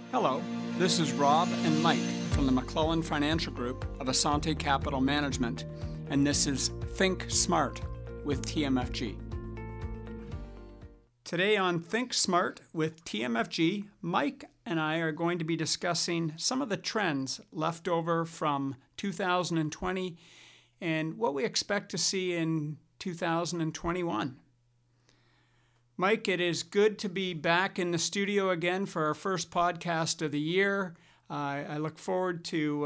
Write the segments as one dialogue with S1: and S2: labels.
S1: Hello, this is Rob and Mike from the McClellan Financial Group of Asante Capital Management, and this is Think Smart with TMFG. Today on Think Smart with TMFG, Mike and I are going to be discussing some of the trends left over from 2020 and what we expect to see in 2021. Mike, it is good to be back in the studio again for our first podcast of the year. I look forward to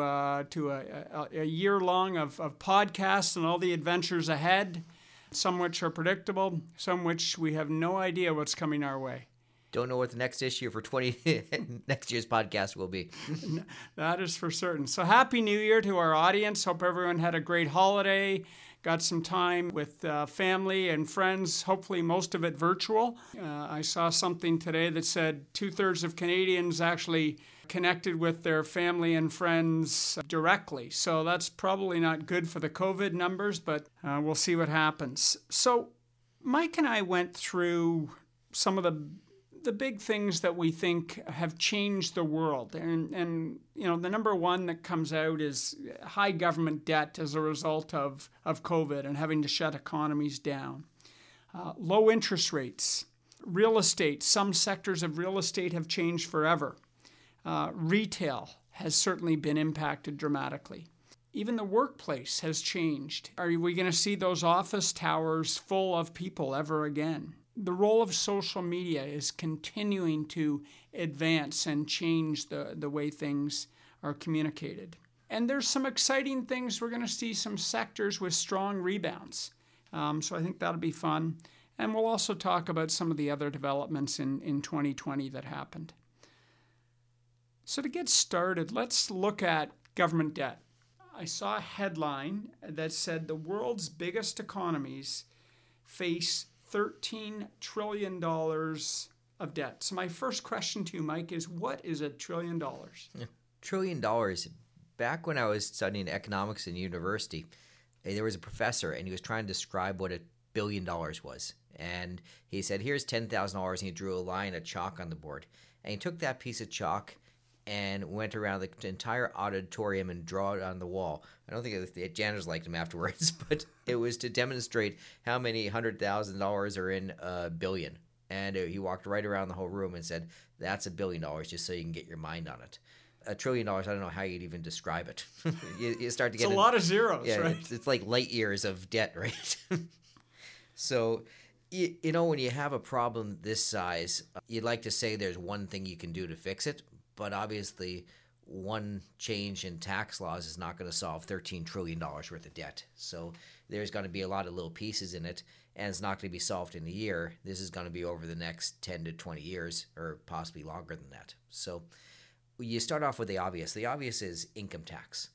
S1: a year long of podcasts and all the adventures ahead, some which are predictable, some which we have no idea what's coming our way.
S2: Don't know what the next issue for next year's podcast will be.
S1: That is for certain. So Happy New Year to our audience. Hope everyone had a great holiday, got some time with family and friends, hopefully most of it virtual. I saw something today that said 2/3 of Canadians actually connected with their family and friends directly. So that's probably not good for the COVID numbers, but we'll see what happens. So Mike and I went through some of the big things that we think have changed the world. And you know, the number one that comes out is high government debt as a result of COVID and having to shut economies down. Low interest rates. Real estate. Some sectors of real estate have changed forever. Retail has certainly been impacted dramatically. Even the workplace has changed. Are we going to see those office towers full of people ever again? The role of social media is continuing to advance and change the way things are communicated. And there's some exciting things. We're going to see some sectors with strong rebounds. So I think that'll be fun. And we'll also talk about some of the other developments in 2020 that happened. So to get started, let's look at government debt. I saw a headline that said the world's biggest economies face $13 trillion of debt. So my first question to you, Mike, is what is $1 trillion?
S2: $1 trillion. Back when I was studying economics in university, there was a professor, and he was trying to describe what $1 billion was. And he said, here's $10,000, and he drew a line of chalk on the board. And he took that piece of chalk and went around the entire auditorium and draw it on the wall. I don't think the janitors liked him afterwards, but it was to demonstrate how many $100,000 are in a billion. And he walked right around the whole room and said, that's $1 billion, just so you can get your mind on it. $1 trillion, I don't know how you'd even describe it. you start to get
S1: it's a lot of zeros,
S2: yeah,
S1: right?
S2: It's like light years of debt, right? So, you know, when you have a problem this size, you'd like to say there's one thing you can do to fix it. But obviously, one change in tax laws is not going to solve $13 trillion worth of debt. So there's going to be a lot of little pieces in it, and it's not going to be solved in a year. This is going to be over the next 10 to 20 years, or possibly longer than that. So you start off with the obvious. The obvious is income tax.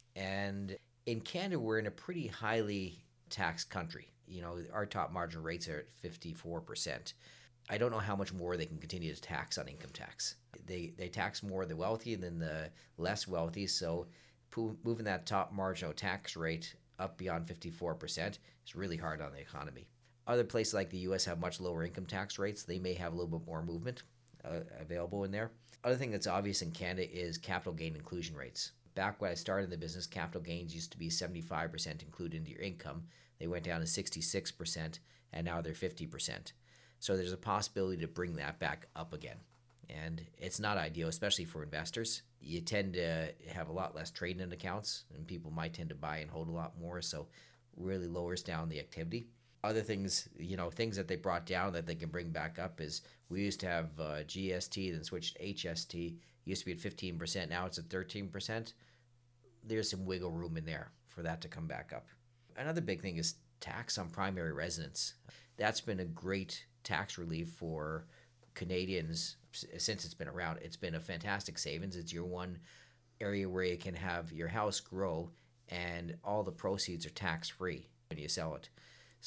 S2: And in Canada, we're in a pretty highly taxed country. You know, our top marginal rates are at 54%. I don't know how much more they can continue to tax on income tax. They tax more the wealthy than the less wealthy, so moving that top marginal tax rate up beyond 54% is really hard on the economy. Other places like the U.S. have much lower income tax rates. They may have a little bit more movement available in there. Other thing that's obvious in Canada is capital gain inclusion rates. Back when I started the business, capital gains used to be 75% included into your income. They went down to 66%, and now they're 50%. So there's a possibility to bring that back up again. And it's not ideal, especially for investors. You tend to have a lot less trading accounts, and people might tend to buy and hold a lot more, so really lowers down the activity. Other things, you know, things that they brought down that they can bring back up is we used to have GST, then switched to HST. It used to be at 15%, now it's at 13%. There's some wiggle room in there for that to come back up. Another big thing is tax on primary residence. That's been a great tax relief for Canadians since it's been around. It's been a fantastic savings. It's your one area where you can have your house grow and all the proceeds are tax-free when you sell it.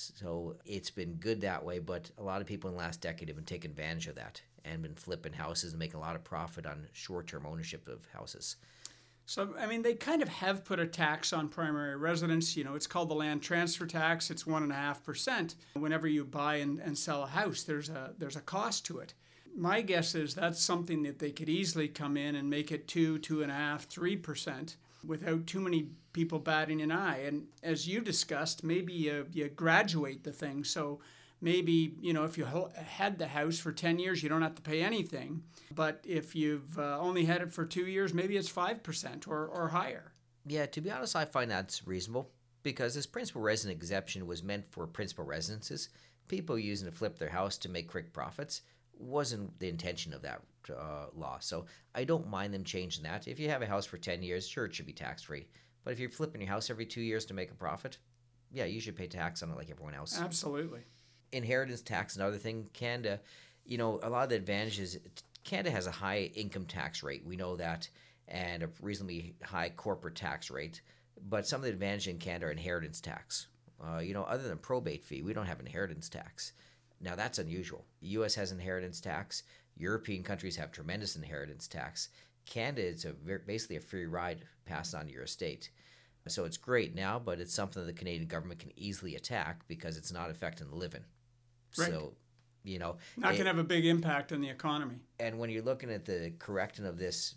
S2: So it's been good that way, but a lot of people in the last decade have been taking advantage of that and been flipping houses and making a lot of profit on short-term ownership of houses.
S1: So, I mean, they kind of have put a tax on primary residence. You know, it's called the land transfer tax. It's 1.5%. Whenever you buy and sell a house, there's a cost to it. my guess is that's something that they could easily come in and make it 2.5%, 3% without too many people batting an eye. And as you discussed, maybe you graduate the thing. So maybe, if you had the house for 10 years, you don't have to pay anything. But if you've only had it for 2 years, maybe it's 5% or higher.
S2: Yeah, to be honest, I find that's reasonable because this principal resident exemption was meant for principal residences. People using to flip their house to make quick profits wasn't the intention of that law. So I don't mind them changing that. If you have a house for 10 years, sure, it should be tax-free. But if you're flipping your house every 2 years to make a profit, yeah, you should pay tax on it like everyone else.
S1: Absolutely.
S2: Inheritance tax, another thing. Canada, a lot of the advantages, Canada has a high income tax rate. We know that, and a reasonably high corporate tax rate. But some of the advantages in Canada are inheritance tax. Other than probate fee, we don't have inheritance tax. Now, that's unusual. The U.S. has inheritance tax. European countries have tremendous inheritance tax. Canada is basically a free ride passed on to your estate. So it's great now, but it's something that the Canadian government can easily attack because it's not affecting the living.
S1: Right.
S2: So,
S1: not going to have a big impact on the economy.
S2: And when you're looking at the correcting of this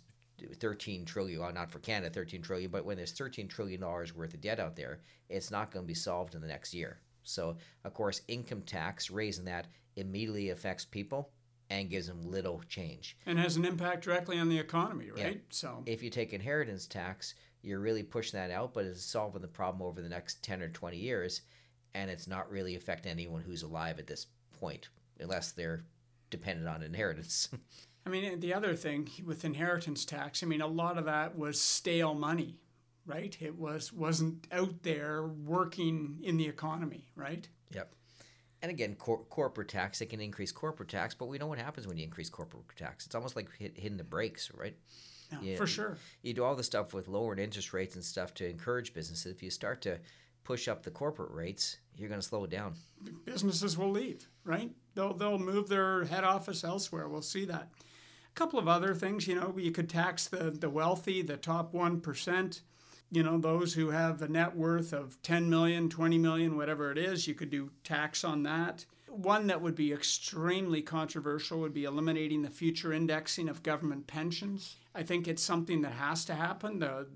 S2: 13 trillion, well, not for Canada, 13 trillion, but when there's $13 trillion worth of debt out there, it's not going to be solved in the next year. So, of course, income tax, raising that immediately affects people and gives them little change.
S1: And has an impact directly on the economy, right?
S2: Yeah.
S1: So
S2: if you take inheritance tax, you're really pushing that out, but it's solving the problem over the next 10 or 20 years, and it's not really affecting anyone who's alive at this point, unless they're dependent on inheritance.
S1: I mean, the other thing with inheritance tax, a lot of that was stale money, right? It wasn't out there working in the economy, right?
S2: Yep. And again, corporate tax, they can increase corporate tax, but we know what happens when you increase corporate tax. It's almost like hitting the brakes, right?
S1: Yeah, for sure.
S2: You do all the stuff with lowered interest rates and stuff to encourage businesses. If you start to push up the corporate rates, you're going to slow it down.
S1: Businesses will leave, right? They'll move their head office elsewhere. We'll see that. A couple of other things, you could tax the wealthy, the top 1%. Those who have a net worth of 10 million, 20 million, whatever it is, you could do tax on that. One that would be extremely controversial would be eliminating the future indexing of government pensions. I think it's something that has to happen.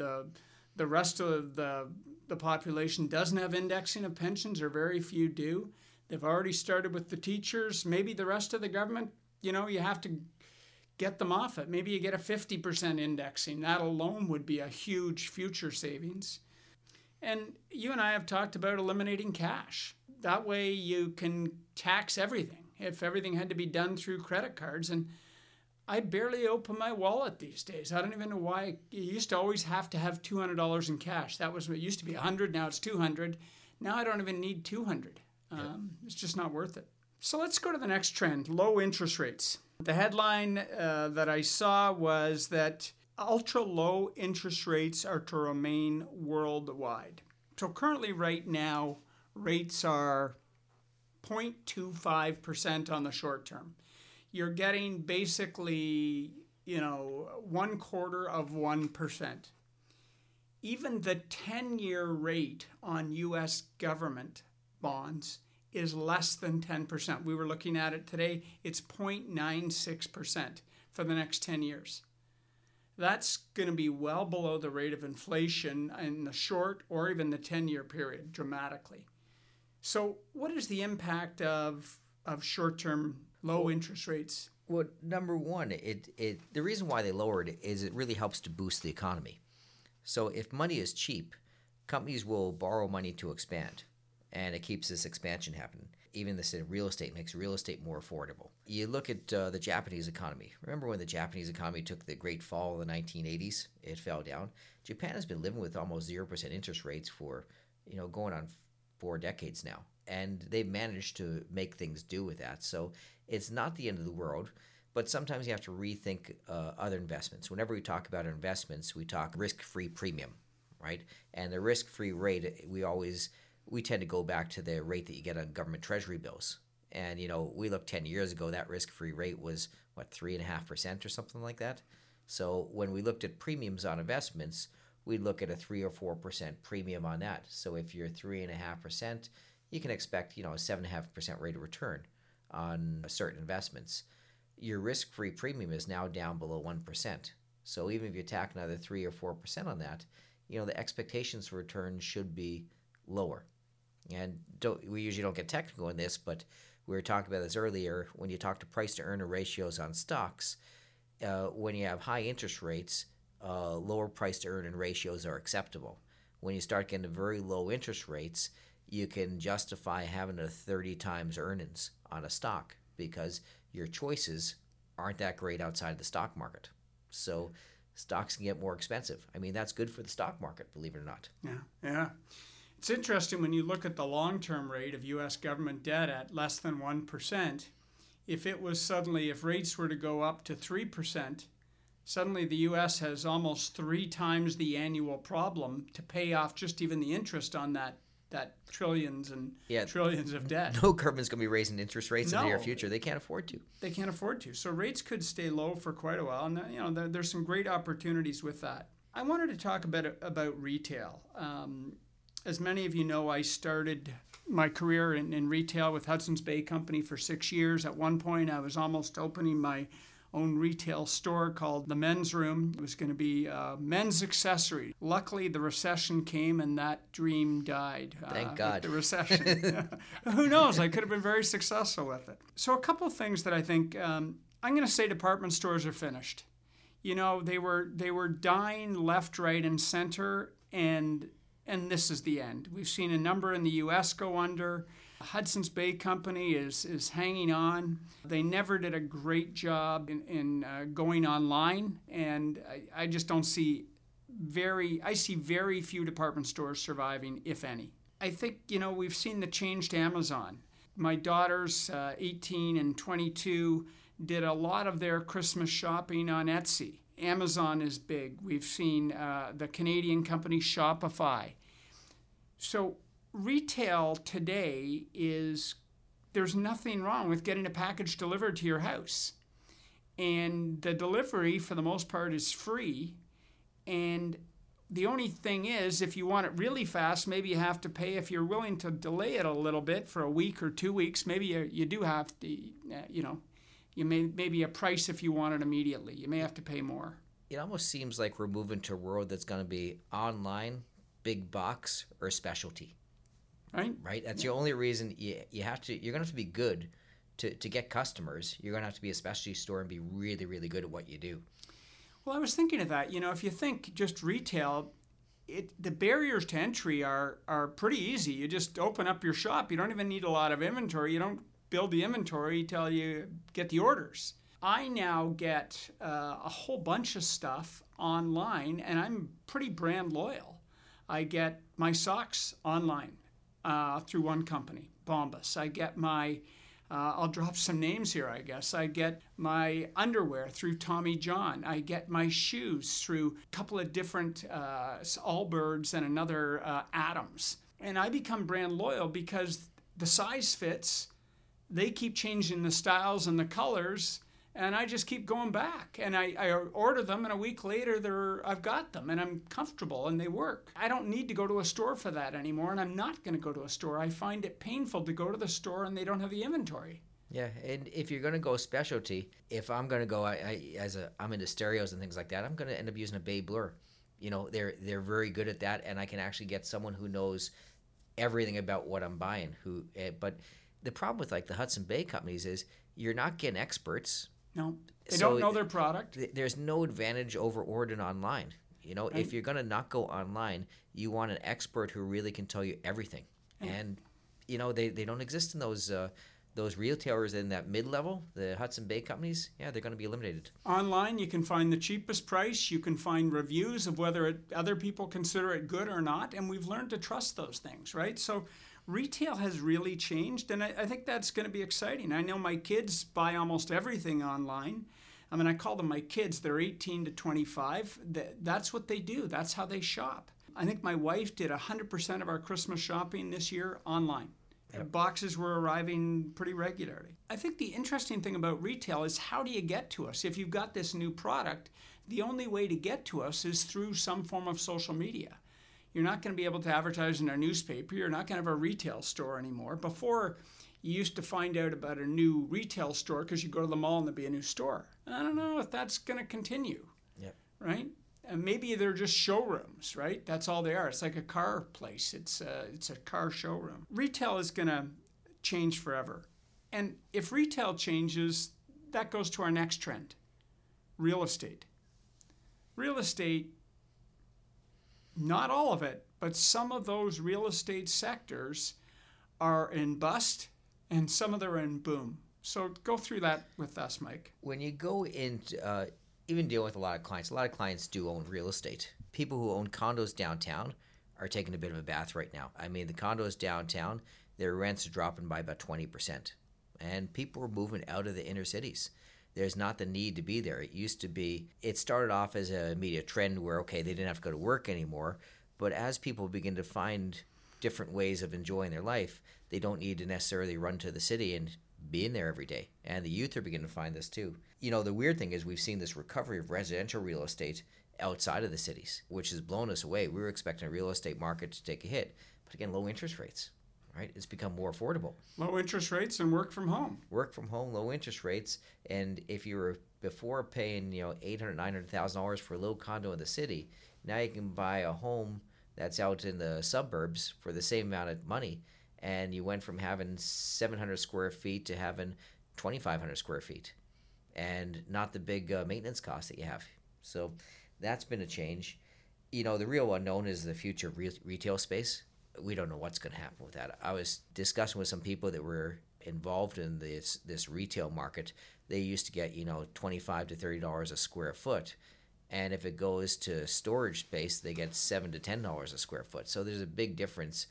S1: The rest of the population doesn't have indexing of pensions, or very few do. They've already started with the teachers. Maybe the rest of the government, you have to get them off it. Maybe you get a 50% indexing. That alone would be a huge future savings. And you and I have talked about eliminating cash. That way you can tax everything if everything had to be done through credit cards. And I barely open my wallet these days. I don't even know why. You used to always have to have $200 in cash. That was what used to be $100. Now it's $200. Now I don't even need $200. It's just not worth it. So let's go to the next trend, low interest rates. The headline that I saw was that ultra low interest rates are to remain worldwide. So currently right now, rates are 0.25% on the short term. You're getting basically, 0.25%. Even the 10-year rate on U.S. government bonds is less than 10%. We were looking at it today. It's 0.96% for the next 10 years. That's going to be well below the rate of inflation in the short or even the 10-year period dramatically. So what is the impact of short-term low interest rates?
S2: Well, number one, the reason why they lowered it is it really helps to boost the economy. So if money is cheap, companies will borrow money to expand, and it keeps this expansion happening. Even this in real estate makes real estate more affordable. You look at the Japanese economy. Remember when the Japanese economy took the great fall in the 1980s? It fell down. Japan has been living with almost 0% interest rates for, going on 4 decades now. And they've managed to make things do with that. So it's not the end of the world, but sometimes you have to rethink other investments. Whenever we talk about investments, we talk risk-free premium, right? And the risk-free rate, we tend to go back to the rate that you get on government treasury bills. And, we looked 10 years ago, that risk-free rate was, 3.5% or something like that? So when we looked at premiums on investments, we'd look at a 3 or 4% premium on that. So if you're 3.5%, you can expect, a 7.5% rate of return on certain investments. your risk-free premium is now down below 1%. So even if you tack another 3 or 4% on that, the expectations for return should be lower. And we usually don't get technical in this, but we were talking about this earlier. When you talk to price-to-earner ratios on stocks, when you have high interest rates, lower price-to-earning ratios are acceptable. When you start getting to very low interest rates, you can justify having a 30 times earnings on a stock because your choices aren't that great outside the stock market. So stocks can get more expensive. I mean, that's good for the stock market, believe it or not.
S1: Yeah. It's interesting when you look at the long-term rate of U.S. government debt at less than 1%, if rates were to go up to 3%, suddenly the U.S. has almost 3 times the annual problem to pay off just even the interest on that trillions and trillions of debt.
S2: No government's going to be raising interest rates in the near future. They can't afford to.
S1: They can't afford to. So rates could stay low for quite a while. And there's some great opportunities with that. I wanted to talk a bit about retail. As many of you know, I started my career in retail with Hudson's Bay Company for 6 years. At one point, I was almost opening my own retail store called the Men's Room. It was going to be men's accessory. Luckily, the recession came and that dream died.
S2: Thank God.
S1: The recession. Who knows? I could have been very successful with it. So a couple of things that I think, I'm going to say department stores are finished. They were dying left, right, and center, and this is the end. We've seen a number in the U.S. go under. Hudson's Bay Company is hanging on. They never did a great job in going online, and I just don't see I see very few department stores surviving, if any. I think, we've seen the change to Amazon. My daughters, 18 and 22, did a lot of their Christmas shopping on Etsy. Amazon is big. We've seen the Canadian company Shopify. So retail today there's nothing wrong with getting a package delivered to your house. And the delivery, for the most part, is free. And the only thing is, if you want it really fast, maybe you have to pay. If you're willing to delay it a little bit for a week or 2 weeks, maybe you do have to, maybe a price if you want it immediately. You may have to pay more.
S2: It almost seems like we're moving to a world that's going to be online, big box, or specialty. Right? That's the only reason you're going to have to be good to get customers. You're going to have to be a specialty store and be really, really good at what you do.
S1: Well, I was thinking of that. If you think just retail, the barriers to entry are pretty easy. You just open up your shop. You don't even need a lot of inventory. You don't build the inventory till you get the orders. I now get a whole bunch of stuff online, and I'm pretty brand loyal. I get my socks online through one company, Bombas. I get my, I'll drop some names here, I guess. I get my underwear through Tommy John. I get my shoes through a couple of different Allbirds and another Adams. And I become brand loyal because the size fits. They keep changing the styles and the colors, and I just keep going back. And I order them, and a week later, I've got them, and I'm comfortable, and they work. I don't need to go to a store for that anymore, and I'm not going to go to a store. I find it painful to go to the store, and they don't have the inventory.
S2: Yeah, and if you're going to go specialty, if I'm going to go, I'm into stereos and things like that, I'm going to end up using a Bay Blur. They're very good at that, and I can actually get someone who knows everything about what I'm buying. But the problem with like the Hudson Bay companies is you're not getting experts.
S1: No, they don't know their product.
S2: There's no advantage over ordering online. Right. If you're going to not go online, you want an expert who really can tell you everything. Right. And, they don't exist in those retailers in that mid-level, the Hudson Bay companies. Yeah, they're going to be eliminated.
S1: Online, you can find the cheapest price. You can find reviews of whether other people consider it good or not. And we've learned to trust those things, right? So retail has really changed, and I think that's going to be exciting. I know my kids buy almost everything online. I mean, I call them my kids. They're 18 to 25. That's what they do. That's how they shop. I think my wife did 100% of our Christmas shopping this year online. Yep. Boxes were arriving pretty regularly. I think the interesting thing about retail is how do you get to us? If you've got this new product, the only way to get to us is through some form of social media. You're not going to be able to advertise in a newspaper. You're not going to have a retail store anymore. Before, You used to find out about a new retail store because you go to the mall and there'd be a new store. I don't know if that's going to continue, right? And maybe they're just showrooms, right? That's all they are. It's like a car place. It's a car showroom. Retail is going to change forever. And if retail changes, that goes to our next trend, real estate. Real estate, not all of it, but some of those real estate sectors are in bust and some of them are in boom. So go through that with us, Mike.
S2: When you go into, even deal with a lot of clients do own real estate. People who own condos downtown are taking a bit of a bath right now. I mean, the condos downtown, their rents are dropping by about 20%. And people are moving out of the inner cities. There's not the need to be there. It used to be, it started off as a media trend where, okay, they didn't have to go to work anymore. But as people begin to find different ways of enjoying their life, they don't need to necessarily run to the city and be in there every day. And the youth are beginning to find this too. You know, the weird thing is we've seen this recovery of residential real estate outside of the cities, which has blown us away. We were expecting a real estate market to take a hit. But again, low interest rates, right? It's become more affordable.
S1: Low interest rates and work from home.
S2: Work from home, low interest rates. And if you were before paying, $800,000, $900,000 for a little condo in the city, now you can buy a home that's out in the suburbs for the same amount of money. And you went from having 700 square feet to having 2,500 square feet. And not the big maintenance costs that you have. So that's been a change. The real unknown is the future of retail space. We don't know what's going to happen with that. I was discussing with some people that were involved in this retail market. They used to get, $25 to $30 a square foot. And if it goes to storage space, they get $7 to $10 a square foot. So there's a big difference.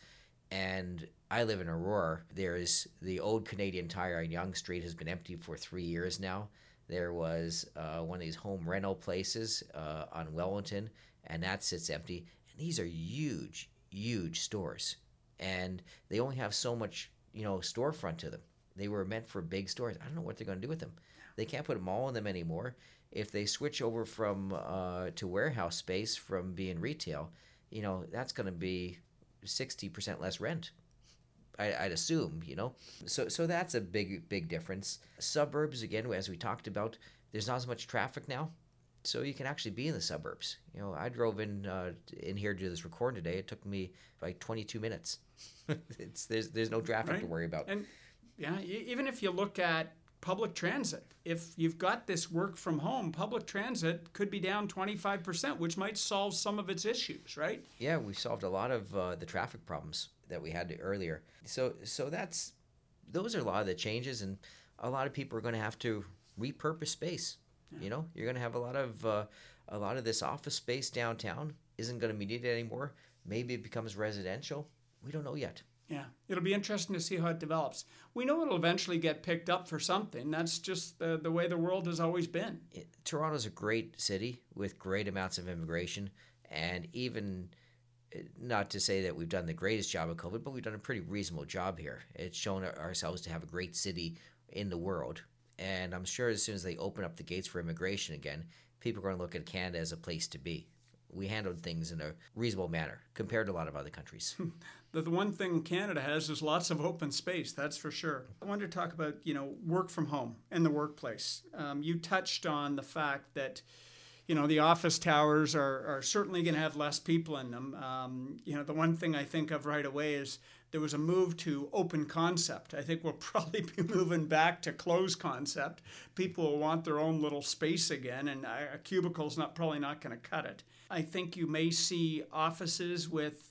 S2: And I live in Aurora. There's the old Canadian Tire on Yonge Street has been empty for 3 years now. There was one of these home rental places on Wellington, and that sits empty. And these are huge, huge stores. And they only have so much, storefront to them. They were meant for big stores. I don't know what they're going to do with them. They can't put a mall in them anymore. If they switch over from to warehouse space from being retail, that's going to be 60% less rent. I'd assume, So that's a big difference. Suburbs, again, as we talked about, there's not as much traffic now, so you can actually be in the suburbs. I drove in here to do this recording today. It took me like 22 minutes. There's no traffic to worry about.
S1: And yeah, even if you look at public transit, if you've got this work from home, public transit could be down 25%, which might solve some of its issues, right?
S2: Yeah, we've solved a lot of the traffic problems that we had earlier. So those are a lot of the changes, and a lot of people are going to have to repurpose space. Yeah. You're going to have a lot of this office space downtown isn't going to be needed anymore. Maybe it becomes residential. We don't know yet.
S1: Yeah, it'll be interesting to see how it develops. We know it'll eventually get picked up for something. That's just the way the world has always been.
S2: Toronto's a great city with great amounts of immigration, and even, not to say that we've done the greatest job of COVID, but we've done a pretty reasonable job here. It's shown ourselves to have a great city in the world, and I'm sure as soon as they open up the gates for immigration again, people are going to look at Canada as a place to be. We handled things in a reasonable manner compared to a lot of other countries.
S1: The one thing Canada has is lots of open space, that's for sure. I wanted to talk about, work from home and the workplace. You touched on the fact that, the office towers are certainly going to have less people in them. The one thing I think of right away is there was a move to open concept. I think we'll probably be moving back to closed concept. People will want their own little space again, and a cubicle's probably not going to cut it. I think you may see offices with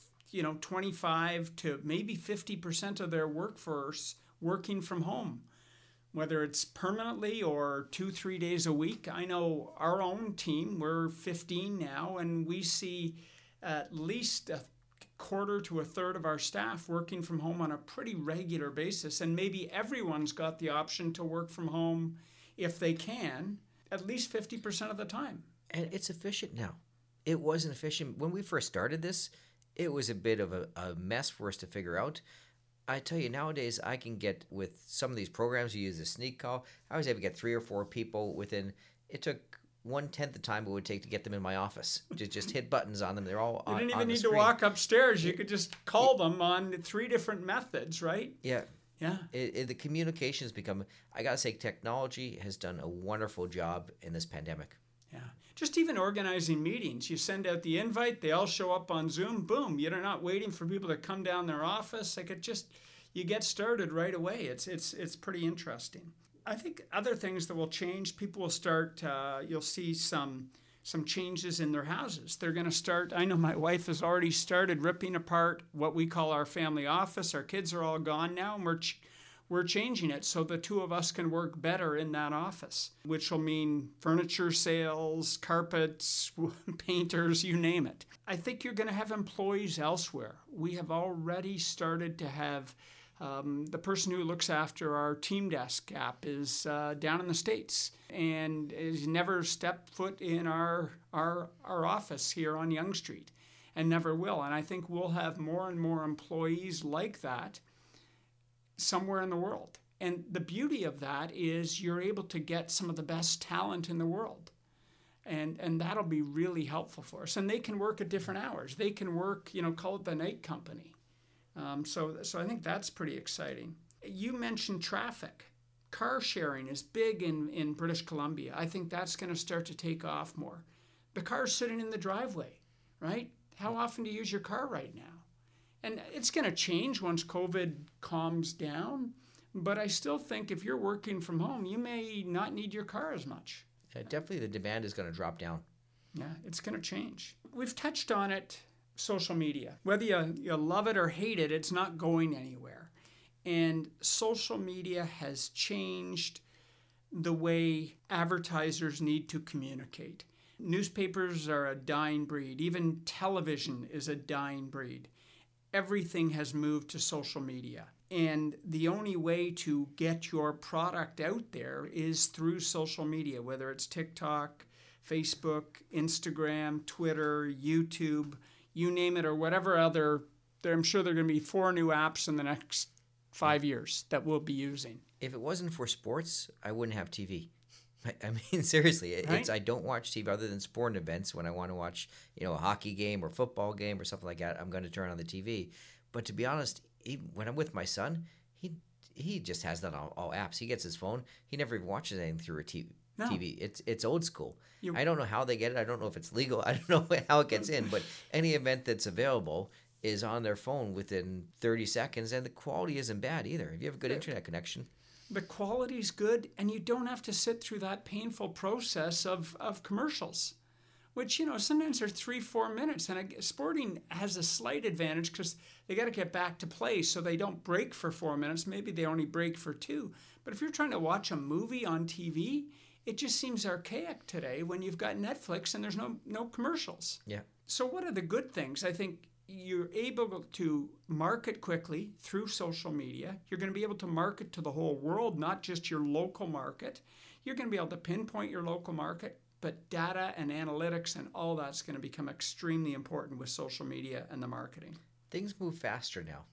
S1: 25 to maybe 50% of their workforce working from home, whether it's permanently or 2-3 days a week. I know our own team, we're 15 now, and we see at least a quarter to a third of our staff working from home on a pretty regular basis. And maybe everyone's got the option to work from home if they can, at least 50% of the time.
S2: And it's efficient now. It wasn't efficient. When we first started this, it was a bit of a mess for us to figure out. I tell you, nowadays, I can get, with some of these programs, you use a sneak call, I was able to get 3 or 4 people within, it took 1/10 the time it would take to get them in my office. Just hit buttons on them. They're all on the screen.
S1: You didn't even need to walk upstairs. You could just call them on 3 different methods, right?
S2: Yeah.
S1: Yeah.
S2: The communications become, I got to say, technology has done a wonderful job in this pandemic.
S1: Yeah. Just even organizing meetings. You send out the invite, they all show up on Zoom, boom. You're not waiting for people to come down their office. Like, it just, you get started right away. It's pretty interesting. I think other things that will change, people will start, you'll see some changes in their houses. They're going to start, I know my wife has already started ripping apart what we call our family office. Our kids are all gone now, and we're changing it so the two of us can work better in that office, which will mean furniture sales, carpets, painters, you name it. I think you're going to have employees elsewhere. We have already started to have the person who looks after our Team Desk app is down in the States and has never stepped foot in our office here on Yonge Street and never will. And I think we'll have more and more employees like that somewhere in the world. And the beauty of that is you're able to get some of the best talent in the world. And that'll be really helpful for us. And they can work at different hours. They can work, call it the night company. So I think that's pretty exciting. You mentioned traffic. Car sharing is big in British Columbia. I think that's going to start to take off more. The car's sitting in the driveway, right? How often do you use your car right now? And it's going to change once COVID calms down. But I still think if you're working from home, you may not need your car as much.
S2: Yeah, definitely the demand is going to drop down.
S1: Yeah, it's going to change. We've touched on it. Social media. Whether you love it or hate it, it's not going anywhere. And social media has changed the way advertisers need to communicate. Newspapers are a dying breed. Even television is a dying breed. Everything has moved to social media. And the only way to get your product out there is through social media, whether it's TikTok, Facebook, Instagram, Twitter, YouTube, you name it, or whatever other, I'm sure there are going to be 4 new apps in the next 5 years that we'll be using.
S2: If it wasn't for sports, I wouldn't have TV. I mean, seriously,
S1: Right?
S2: I don't watch TV other than sporting events. When I want to watch, a hockey game or football game or something like that, I'm going to turn on the TV. But to be honest, even when I'm with my son, he just has that on all apps. He gets his phone. He never even watches anything through a TV.
S1: No.
S2: It's old school. I don't know how they get it. I don't know if it's legal. I don't know how it gets in. But any event that's available is on their phone within 30 seconds, and the quality isn't bad either. If you have a good internet connection.
S1: The quality's good, and you don't have to sit through that painful process of commercials, which, sometimes are 3-4 minutes. And sporting has a slight advantage because they got to get back to play, so they don't break for 4 minutes. Maybe they only break for 2. But if you're trying to watch a movie on TV, it just seems archaic today when you've got Netflix and there's no commercials.
S2: Yeah.
S1: So what are the good things? I think you're able to market quickly through social media. You're going to be able to market to the whole world, not just your local market. You're going to be able to pinpoint your local market, but data and analytics and all that's going to become extremely important with social media and the marketing.
S2: Things move faster now.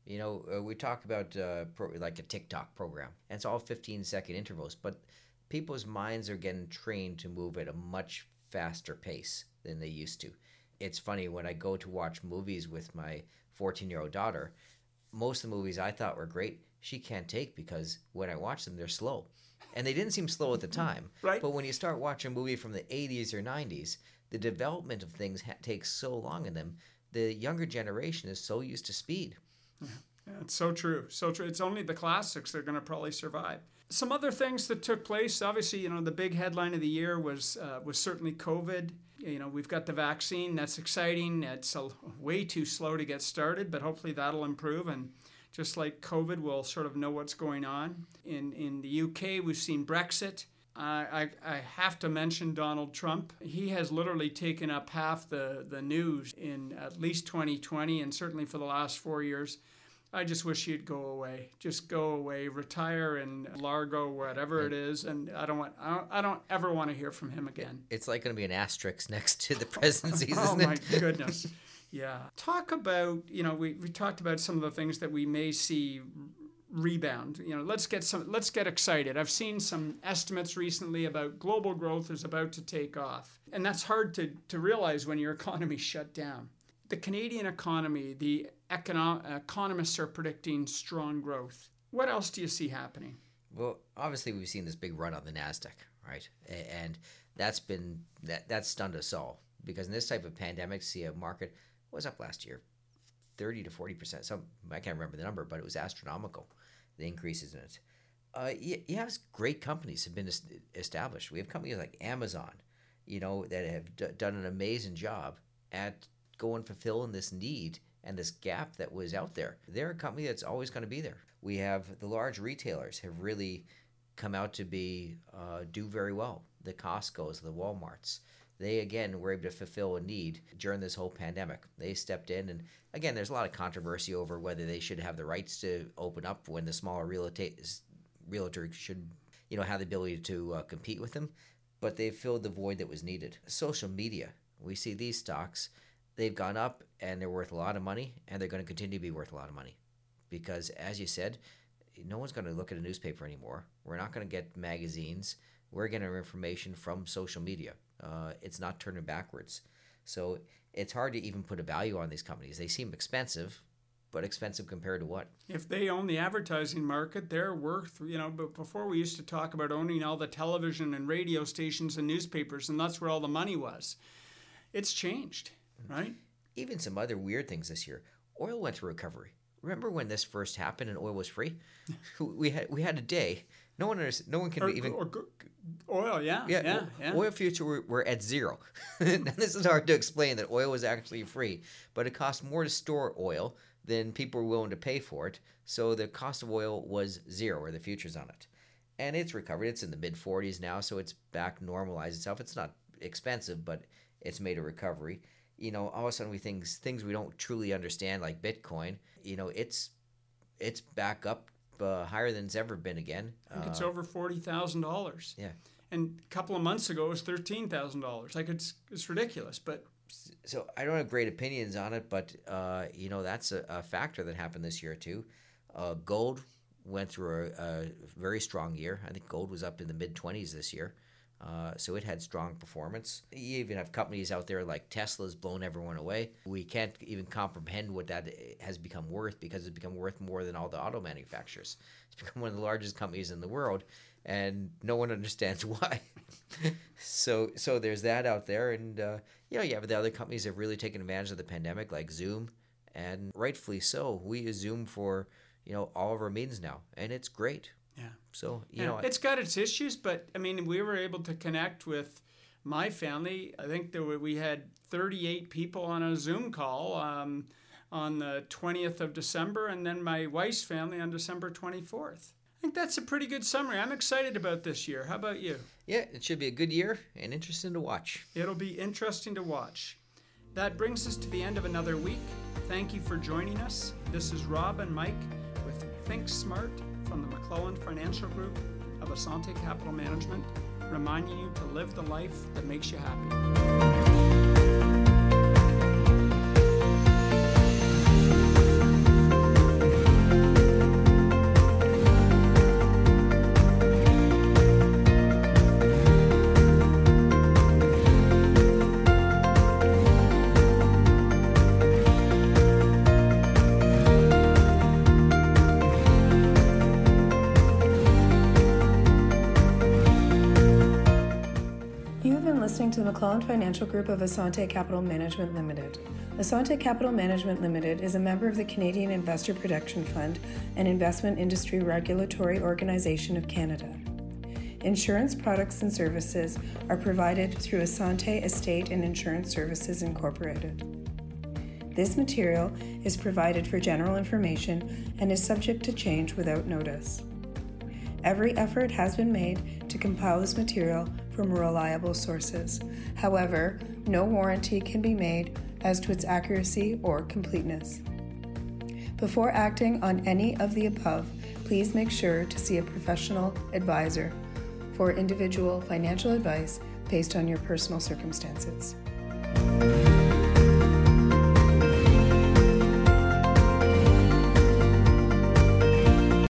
S2: We talk about like a TikTok program, and it's all 15-second intervals, but people's minds are getting trained to move at a much faster pace than they used to. It's funny, when I go to watch movies with my 14-year-old daughter, most of the movies I thought were great, she can't take because when I watch them, they're slow. And they didn't seem slow at the time.
S1: Right.
S2: But when you start watching a movie from the 80s or 90s, the development of things takes so long in them. The younger generation is so used to speed.
S1: Yeah, it's so true. So true. It's only the classics that are going to probably survive. Some other things that took place, obviously, the big headline of the year was certainly COVID. We've got the vaccine. That's exciting. It's way too slow to get started, but hopefully that'll improve. And just like COVID, we'll sort of know what's going on. In the UK, we've seen Brexit. I have to mention Donald Trump. He has literally taken up half the news in at least 2020 and certainly for the last 4 years. I just wish he'd go away. Just go away, retire in Largo, wherever it is, and I don't ever want to hear from him again.
S2: It's like going to be an asterisk next to the presidency, isn't
S1: Oh
S2: it?
S1: my goodness. Yeah. Talk about, we talked about some of the things that we may see rebound. Let's get excited. I've seen some estimates recently about global growth is about to take off. And that's hard to realize when your economy's shut down. The Canadian economy, the economists are predicting strong growth. What else do you see happening?
S2: Well, obviously we've seen this big run on the NASDAQ, right? And that's stunned us all, because in this type of pandemic, see a market was up last year 30 to 40%. Some, I can't remember the number, but it was astronomical, the increases in it. You have great companies have been established. We have companies like Amazon, that have done an amazing job at going fulfilling this need and this gap that was out there. They're a company that's always going to be there. We have the large retailers have really come out to be do very well. The Costco's, the Walmarts, they again were able to fulfill a need during this whole pandemic. They stepped in, and again, there's a lot of controversy over whether they should have the rights to open up when the smaller realtor should, have the ability to compete with them. But they filled the void that was needed. Social media, we see these stocks, they've gone up and they're worth a lot of money, and they're going to continue to be worth a lot of money. Because as you said, no one's going to look at a newspaper anymore. We're not going to get magazines. We're getting our information from social media. It's not turning backwards. So it's hard to even put a value on these companies. They seem expensive, but expensive compared to what?
S1: If they own the advertising market, they're worth, but before we used to talk about owning all the television and radio stations and newspapers, and that's where all the money was. It's changed, right?
S2: Even some other weird things this year. Oil went through recovery. Remember when this first happened and oil was free? We had a day. No one can even.
S1: Oil, yeah.
S2: Oil futures were at zero. Now, this is hard to explain that oil was actually free, but it cost more to store oil than people were willing to pay for it. So the cost of oil was zero, or the futures on it, and it's recovered. It's in the mid 40s now, so it's back normalized itself. It's not expensive, but it's made a recovery. All of a sudden we things we don't truly understand, like Bitcoin. It's back up higher than it's ever been again.
S1: I think it's over $40,000.
S2: Yeah.
S1: And a couple of months ago it was $13,000. Like it's ridiculous, but.
S2: So I don't have great opinions on it, but that's a factor that happened this year too. Gold went through a very strong year. I think gold was up in the mid-20s this year. So it had strong performance. You even have companies out there like Tesla's blown everyone away. We can't even comprehend what that has become worth, because it's become worth more than all the auto manufacturers. It's become one of the largest companies in the world, and no one understands why. So there's that out there, and you have the other companies that have really taken advantage of the pandemic, like Zoom, and rightfully so. We use Zoom for all of our meetings now, and it's great.
S1: Yeah.
S2: So,
S1: it's got its issues, but we were able to connect with my family. I think we had 38 people on a Zoom call on the 20th of December, and then my wife's family on December 24th. I think that's a pretty good summary. I'm excited about this year. How about you?
S2: Yeah, it should be a good year and interesting to watch.
S1: It'll be interesting to watch. That brings us to the end of another week. Thank you for joining us. This is Rob and Mike with Think Smart from the McClelland Financial Group of Asante Capital Management, reminding you to live the life that makes you happy.
S3: Listening to the McClelland Financial Group of Asante Capital Management Limited. Asante Capital Management Limited is a member of the Canadian Investor Protection Fund, an investment industry regulatory organization of Canada. Insurance products and services are provided through Asante Estate and Insurance Services Incorporated. This material is provided for general information and is subject to change without notice. Every effort has been made to compile this material from reliable sources. However, no warranty can be made as to its accuracy or completeness. Before acting on any of the above, please make sure to see a professional advisor for individual financial advice based on your personal circumstances.